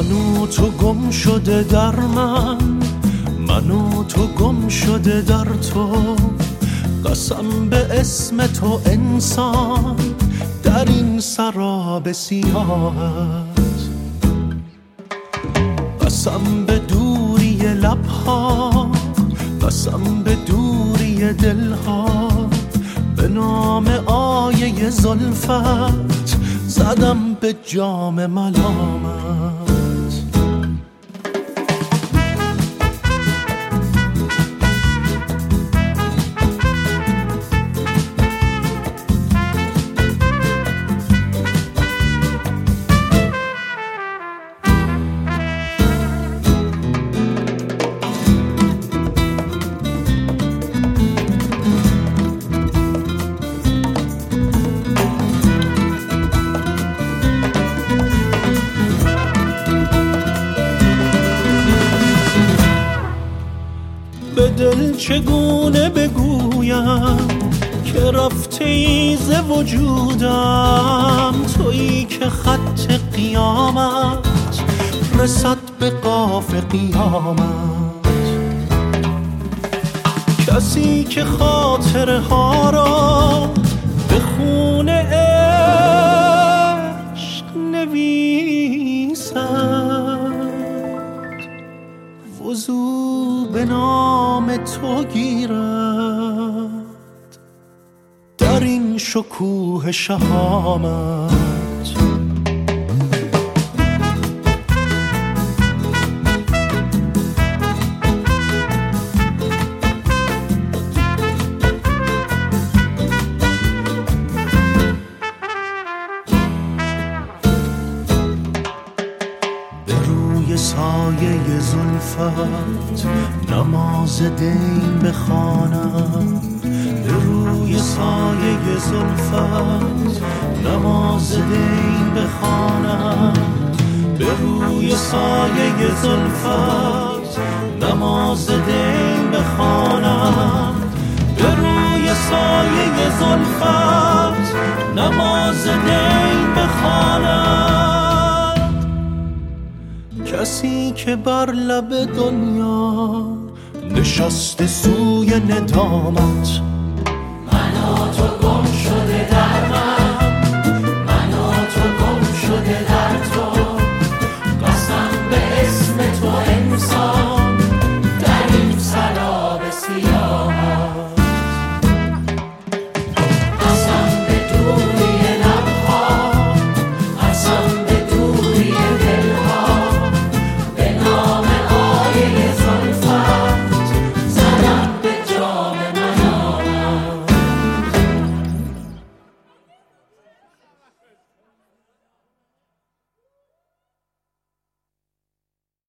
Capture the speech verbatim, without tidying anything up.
منو تو گم شده در من، منو تو گم شده در تو. قسم به اسم تو انسان در این سراب سیاهت، قسم به دوری لبها، قسم به دوری دلها. به نام آیه زلفت زدم به جام ملامت. به دل چگونه بگویم که رفته ای ز وجودم، تویی که خط قیامت رسد به قاف قیامت. کسی که خاطره ها را به خون عشق نویسد، وضو به نام تو گیرد در این شکوه شهامت. سایه زلفت نماز دین بخوانم، به روی سایه زلفت نماز دین بخوانم، به روی سایه زلفت نماز دین بخوانم، به روی سایه زلفت نماز دین بخوانم. کسی که بر لب دنیا نشسته سوی ندامت،